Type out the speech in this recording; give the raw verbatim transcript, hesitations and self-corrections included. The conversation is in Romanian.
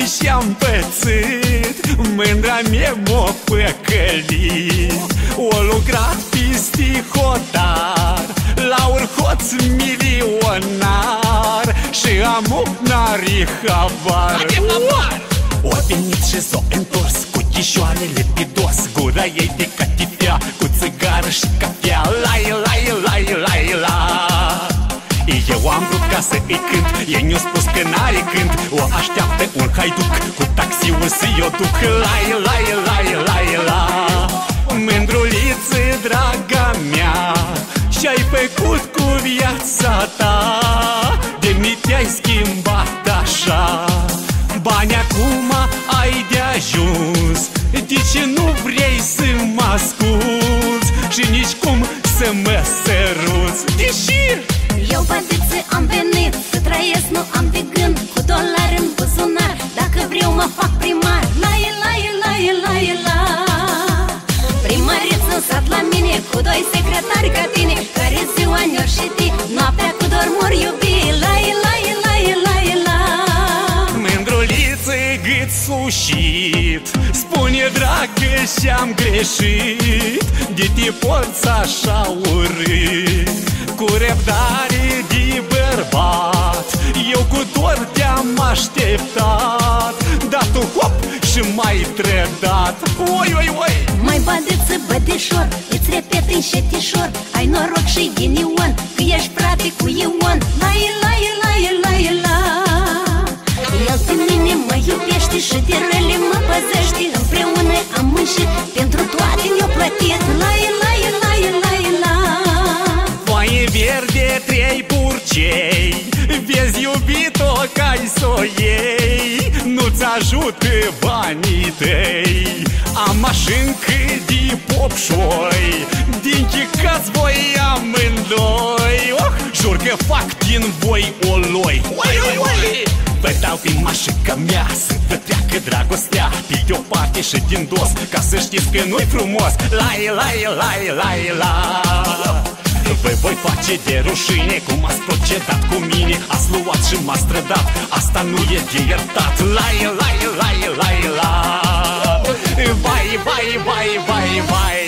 și-am pățit, mândra mie m-o păcălit. O lucrat pisti hotar, la urhoț milionar, și am n-are habar. O venit și s-o întors cu chișoarele pe dos, gura ei de catifea, cu țigară și cafea. Lai, lai, lai, lai, la. Eu am vrut ca să îi cânt, ei mi-au spus că n-are cânt. O așteaptă un haiduc cu taxiul să-i o duc. Lai, lai, lai, lai, la. Mândruliță, draga mea, ce-ai făcut cu viața ta? De mi te-ai schimbat așa, bani acum ai de ajuns. De ce nu vrei să mă asculți și nici cum să mă săruți? Deși eu, bădiță, am venit să trăiesc, nu am de gând, cu dolari în buzunar. Dacă vreau mă fac primar. Lai, lai, lai, lai, la. Primăriță în sat la mine, cu doi secretari ca tine, care ziua ne-or ști, noaptea cu dor mor iubi. Lai, lai, lai, lai, la. Mândruliță, gât sușit, spune dragă și-am greșit, de te porți așa urât, cu răbdare de bărbat. Eu cu dor te-am așteptat, dar tu hop și m-ai trădat. Oi, oi, oi! Mai bădeță, bădeșor, îți repet înșetișor, ai noroc și ghinion, că ești frate cu Ion. Lai, lai, lai, lai, la. El pe mine mă iubește și de rele mă păzește. Împreună am muncit, pentru toate ne-o plătit. Lai, lai, lai, lai, la. Foaie verde, trei purcei, vezi iubito că-ai s-o iei. Nu-ți ajută banii tăi, am mașincă de popșoi, din chicați voi amândoi. Oh, jur că fac din voi o loi. Oi, oi, oi! Vă dau din mașinca mea să vă treacă dragostea pe de-o parte și din dos, ca să știți că nu-i frumos. Lai, lai, lai, lai, la. Vă voi face de rușine cum ați procedat cu mine, ați luat și m-ați trădat, asta nu e de iertat. Lai, lai, lai, lai, la. Vai, vai, vai, vai, vai.